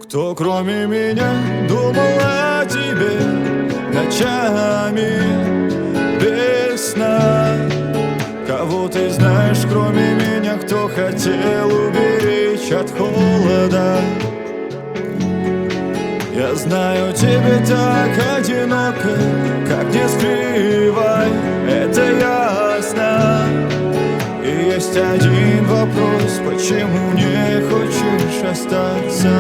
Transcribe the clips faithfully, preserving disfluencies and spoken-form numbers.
Кто кроме меня думал о тебе ночами без сна? Кого ты знаешь, кроме меня, кто хотел уберечь от холода? Я знаю, тебе так одиноко, как не скрывай, это ясно. И есть один вопрос: почему не хочешь остаться?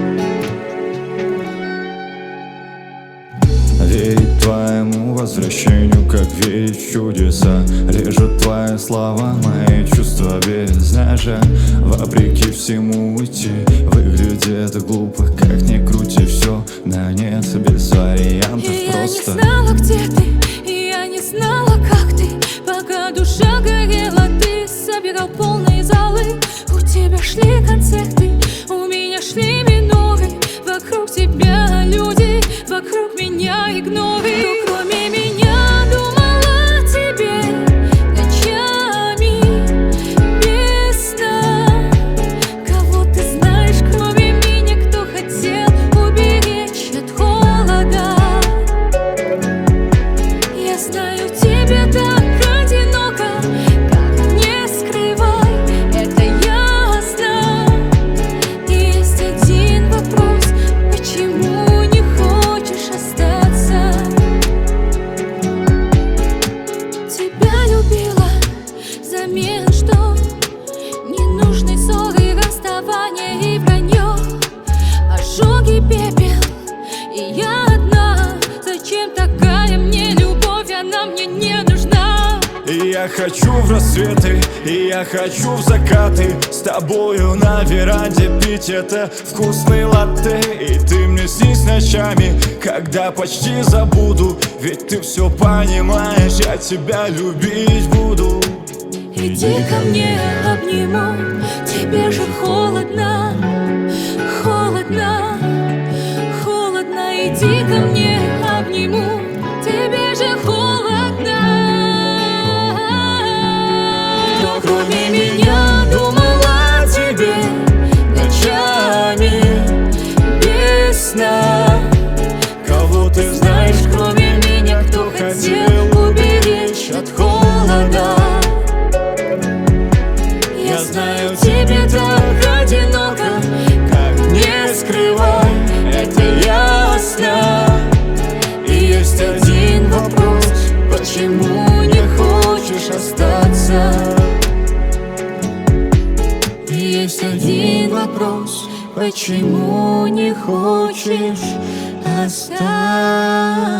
Верить твоему возвращению, как верить в чудеса. Режут твои слова, мои чувства без ножа. Вопреки всему уйти выглядит глупо, как ни крути, все на нет, без вариантов. И просто я не знала, где ты, и я не знала, как ты. Пока душа горела, ты собирал полные залы. У тебя шли концерты, у меня шли миноры. Вокруг тебя люди, вокруг меня игноры. Кто кроме меня думал о тебе ночами без сна? Кого ты знаешь, кроме меня, кто хотел уберечь от холода? Я знаю, тебе так одиноко, как не скрывай, это ясно. И есть один вопрос: почему не хочешь остаться? Тебя любила взамен, что ненужной ссоры, расставания и вранье, ожоги, пепел, и я одна. Зачем такая мне любовь, она мне не нужна. И я хочу в рассветы, и я хочу в закаты, с тобою на веранде пить это вкусный латте. И ты мне снись ночами, когда почти забуду, ведь ты все понимаешь, я тебя любить буду. Иди ко мне, обниму, тебе же холодно, холодно, холодно. Иди ко мне, обниму, тебе же холодно. Кто кроме меня думал о тебе ночами без сна? Кого ты знаешь, Кроме меня, кто хотел уберечь от холода? Я знаю, тебе так одиноко, как не скрывай, это ясно. и есть один вопрос: почему не хочешь остаться? И есть один вопрос: почему не хочешь остаться?